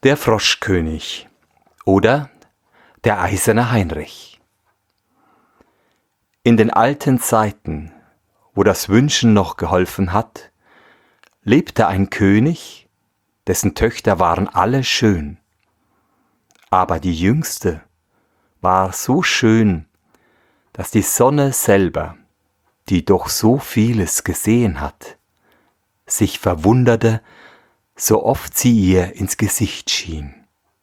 Der Froschkönig oder der eiserne Heinrich. In den alten Zeiten, wo das Wünschen noch geholfen hat, lebte ein König, dessen Töchter waren alle schön. Aber die jüngste war so schön, dass die Sonne selber, die doch so vieles gesehen hat, sich verwunderte, so oft sie ihr ins Gesicht schien.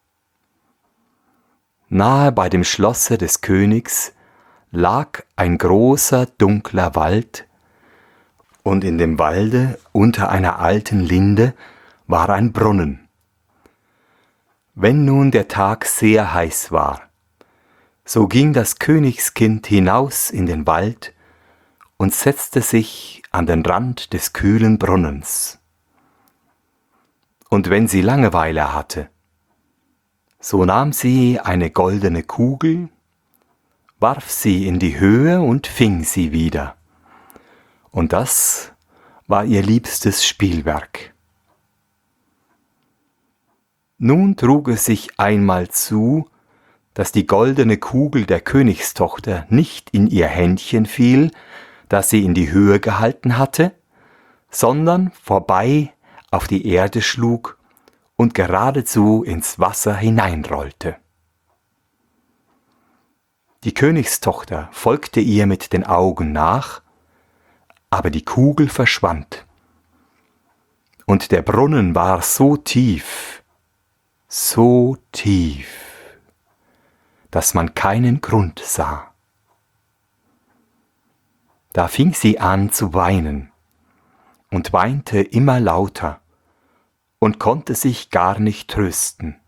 Nahe bei dem Schlosse des Königs lag ein großer, dunkler Wald, und in dem Walde unter einer alten Linde war ein Brunnen. Wenn nun der Tag sehr heiß war, so ging das Königskind hinaus in den Wald und setzte sich an den Rand des kühlen Brunnens. Und wenn sie Langeweile hatte, so nahm sie eine goldene Kugel, warf sie in die Höhe und fing sie wieder. Und das war ihr liebstes Spielwerk. Nun trug es sich einmal zu, dass die goldene Kugel der Königstochter nicht in ihr Händchen fiel, das sie in die Höhe gehalten hatte, sondern vorbei auf die Erde schlug und geradezu ins Wasser hineinrollte. Die Königstochter folgte ihr mit den Augen nach, aber die Kugel verschwand. Und der Brunnen war so tief, dass man keinen Grund sah. Da fing sie an zu weinen und weinte immer lauter und konnte sich gar nicht trösten.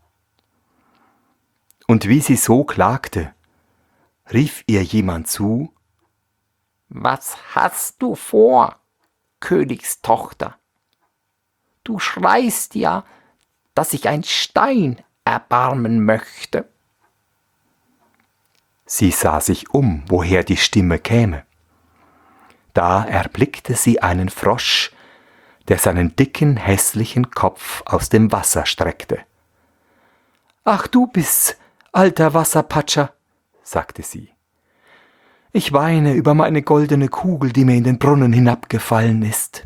Und wie sie so klagte, rief ihr jemand zu: »Was hast du vor, Königstochter? Du schreist ja, dass sich ein Stein erbarmen möchte.« Sie sah sich um, woher die Stimme käme. Da erblickte sie einen Frosch, der seinen dicken, hässlichen Kopf aus dem Wasser streckte. »Ach, du bist's, alter Wasserpatscher«, sagte sie. »Ich weine über meine goldene Kugel, die mir in den Brunnen hinabgefallen ist.«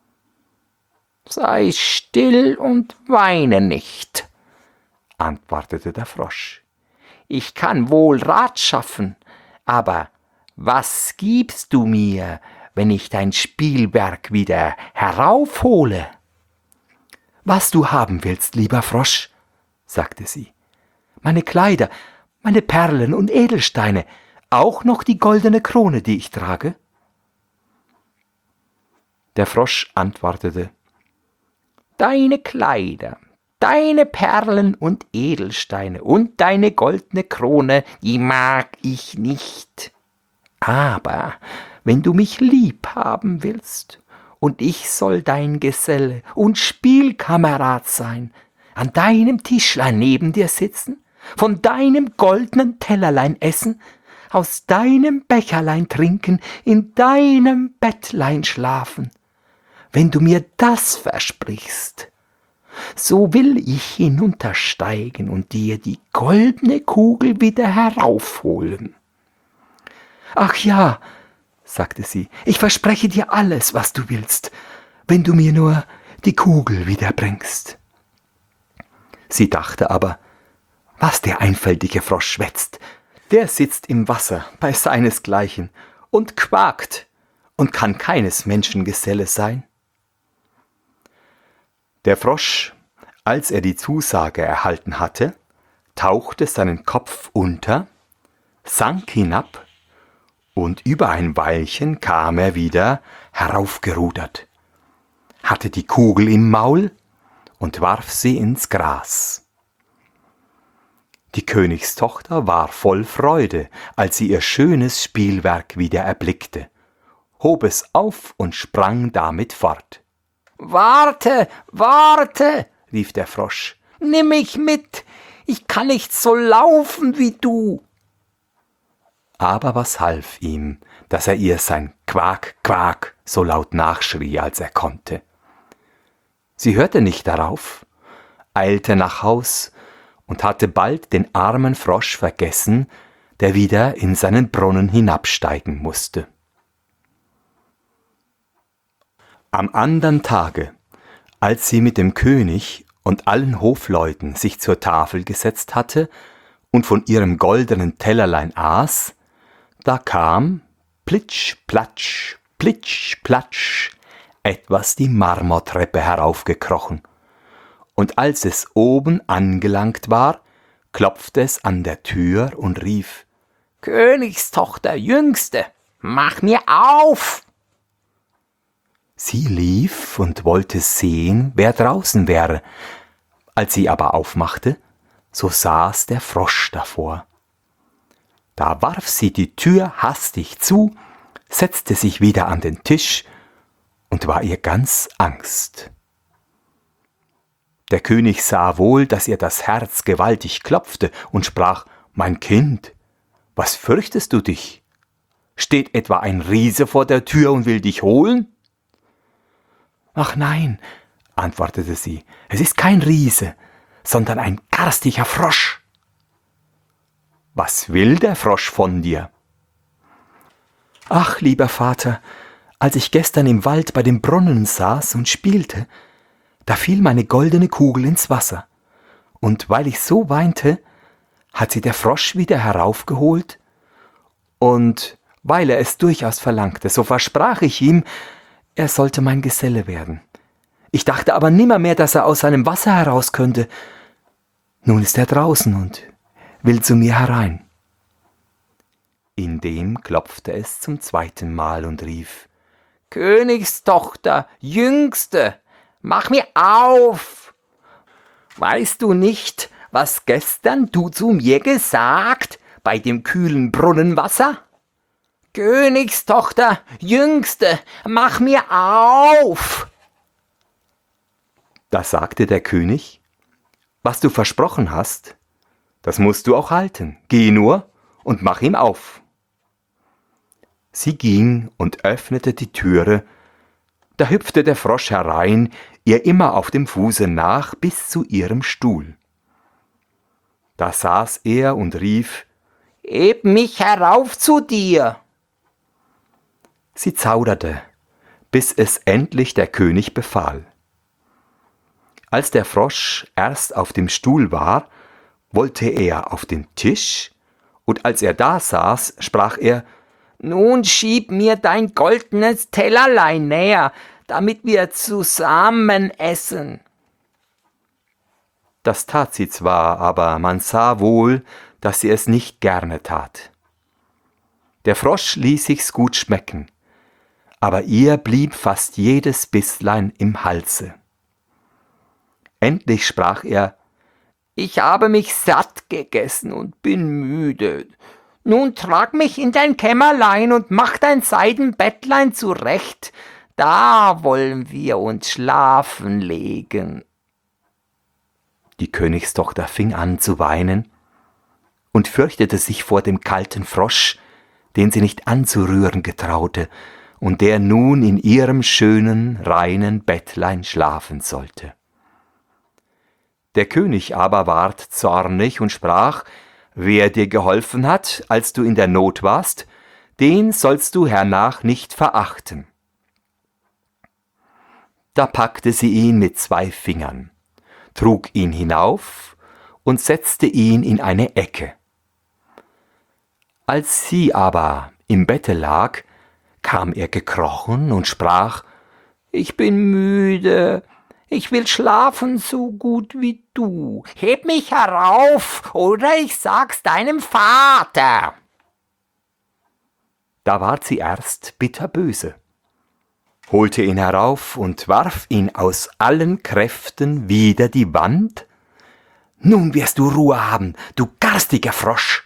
»Sei still und weine nicht«, antwortete der Frosch. »Ich kann wohl Rat schaffen, aber was gibst du mir, wenn ich dein Spielwerk wieder heraufhole?« »Was du haben willst, lieber Frosch«, sagte sie. »Meine Kleider, meine Perlen und Edelsteine, auch noch die goldene Krone, die ich trage?« Der Frosch antwortete: »Deine Kleider, deine Perlen und Edelsteine und deine goldene Krone, die mag ich nicht. Aber wenn du mich lieb haben willst und ich soll dein Geselle und Spielkamerad sein, an deinem Tischlein neben dir sitzen, von deinem goldenen Tellerlein essen, aus deinem Becherlein trinken, in deinem Bettlein schlafen, wenn du mir das versprichst, so will ich hinuntersteigen und dir die goldene Kugel wieder heraufholen.« »Ach ja«, sagte sie, »ich verspreche dir alles, was du willst, wenn du mir nur die Kugel wiederbringst.« Sie dachte aber: »Was der einfältige Frosch schwätzt, der sitzt im Wasser bei seinesgleichen und quakt und kann keines Menschen Geselle sein.« Der Frosch, als er die Zusage erhalten hatte, tauchte seinen Kopf unter, sank hinab, und über ein Weilchen kam er wieder heraufgerudert, hatte die Kugel im Maul und warf sie ins Gras. Die Königstochter war voll Freude, als sie ihr schönes Spielwerk wieder erblickte, hob es auf und sprang damit fort. »Warte, warte«, rief der Frosch, »nimm mich mit, ich kann nicht so laufen wie du.« Aber was half ihm, dass er ihr sein »Quak, Quak« so laut nachschrie, als er konnte? Sie hörte nicht darauf, eilte nach Haus und hatte bald den armen Frosch vergessen, der wieder in seinen Brunnen hinabsteigen musste. Am andern Tage, als sie mit dem König und allen Hofleuten sich zur Tafel gesetzt hatte und von ihrem goldenen Tellerlein aß, da kam, plitsch, platsch, etwas die Marmortreppe heraufgekrochen, und als es oben angelangt war, klopfte es an der Tür und rief: »Königstochter, Jüngste, mach mir auf!« Sie lief und wollte sehen, wer draußen wäre. Als sie aber aufmachte, so saß der Frosch davor. Da warf sie die Tür hastig zu, setzte sich wieder an den Tisch und war ihr ganz Angst. Der König sah wohl, dass ihr das Herz gewaltig klopfte und sprach: »Mein Kind, was fürchtest du dich? Steht etwa ein Riese vor der Tür und will dich holen?« »Ach nein«, antwortete sie, »es ist kein Riese, sondern ein garstiger Frosch.« »Was will der Frosch von dir?« »Ach, lieber Vater, als ich gestern im Wald bei dem Brunnen saß und spielte, da fiel meine goldene Kugel ins Wasser, und weil ich so weinte, hat sie der Frosch wieder heraufgeholt, und weil er es durchaus verlangte, so versprach ich ihm, er sollte mein Geselle werden. Ich dachte aber nimmermehr, dass er aus seinem Wasser heraus könnte. Nun ist er draußen und will zu mir herein.« Indem klopfte es zum zweiten Mal und rief: »Königstochter, Jüngste, mach mir auf! Weißt du nicht, was gestern du zu mir gesagt bei dem kühlen Brunnenwasser? Königstochter, Jüngste, mach mir auf!« Da sagte der König: »Was du versprochen hast, das musst du auch halten. Geh nur und mach ihm auf.« Sie ging und öffnete die Türe. Da hüpfte der Frosch herein, ihr immer auf dem Fuße nach bis zu ihrem Stuhl. Da saß er und rief: »Heb mich herauf zu dir!« Sie zauderte, bis es endlich der König befahl. Als der Frosch erst auf dem Stuhl war, wollte er auf den Tisch, und als er da saß, sprach er: »Nun schieb mir dein goldenes Tellerlein näher, damit wir zusammen essen.« Das tat sie zwar, aber man sah wohl, dass sie es nicht gerne tat. Der Frosch ließ sich's gut schmecken, aber ihr blieb fast jedes Bisslein im Halse. Endlich sprach er: »Ich habe mich satt gegessen und bin müde. Nun trag mich in dein Kämmerlein und mach dein Seidenbettlein zurecht, da wollen wir uns schlafen legen.« Die Königstochter fing an zu weinen und fürchtete sich vor dem kalten Frosch, den sie nicht anzurühren getraute und der nun in ihrem schönen, reinen Bettlein schlafen sollte. Der König aber ward zornig und sprach: »Wer dir geholfen hat, als du in der Not warst, den sollst du hernach nicht verachten.« Da packte sie ihn mit 2 Fingern, trug ihn hinauf und setzte ihn in eine Ecke. Als sie aber im Bette lag, kam er gekrochen und sprach: »Ich bin müde, ich will schlafen so gut wie du. Heb mich herauf, oder ich sag's deinem Vater.« Da ward sie erst bitterböse, holte ihn herauf und warf ihn aus allen Kräften wider die Wand. »Nun wirst du Ruhe haben, du garstiger Frosch!«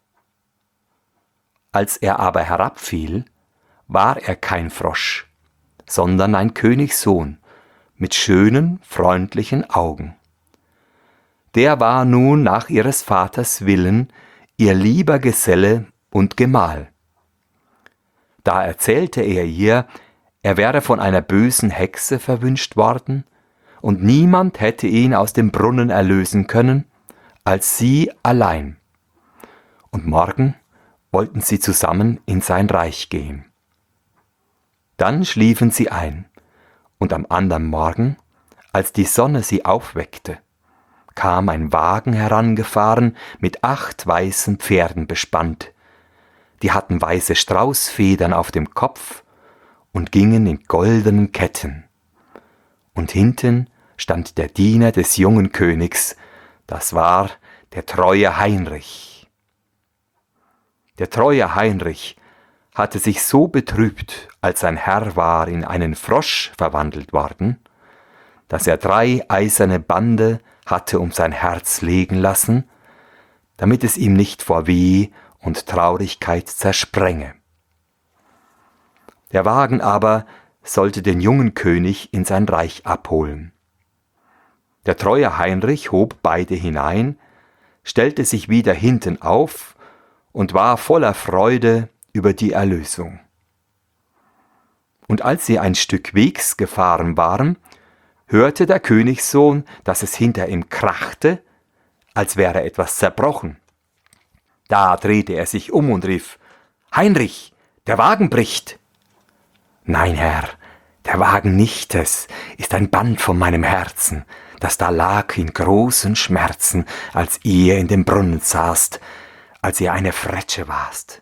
Als er aber herabfiel, war er kein Frosch, sondern ein Königssohn mit schönen, freundlichen Augen. Der war nun nach ihres Vaters Willen ihr lieber Geselle und Gemahl. Da erzählte er ihr, er wäre von einer bösen Hexe verwünscht worden und niemand hätte ihn aus dem Brunnen erlösen können, als sie allein. Und morgen wollten sie zusammen in sein Reich gehen. Dann schliefen sie ein, und am andern Morgen, als die Sonne sie aufweckte, kam ein Wagen herangefahren mit 8 weißen Pferden bespannt. Die hatten weiße Straußfedern auf dem Kopf und gingen in goldenen Ketten. Und hinten stand der Diener des jungen Königs, das war der treue Heinrich. Der treue Heinrich hatte sich so betrübt, als sein Herr war in einen Frosch verwandelt worden, dass er 3 eiserne Bande hatte um sein Herz legen lassen, damit es ihm nicht vor Weh und Traurigkeit zersprenge. Der Wagen aber sollte den jungen König in sein Reich abholen. Der treue Heinrich hob beide hinein, stellte sich wieder hinten auf und war voller Freude über die Erlösung. Und als sie ein Stück Wegs gefahren waren, hörte der Königssohn, dass es hinter ihm krachte, als wäre etwas zerbrochen. Da drehte er sich um und rief: »Heinrich, der Wagen bricht!« »Nein, Herr, der Wagen nicht, es ist ein Band von meinem Herzen, das da lag in großen Schmerzen, als ihr in dem Brunnen saßt, als ihr eine Fretsche warst.«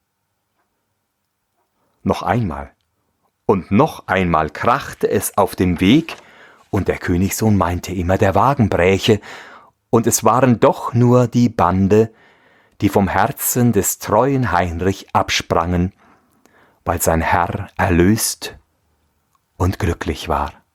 Noch einmal und noch einmal krachte es auf dem Weg, und der Königssohn meinte immer, der Wagen bräche, und es waren doch nur die Bande, die vom Herzen des treuen Heinrich absprangen, weil sein Herr erlöst und glücklich war.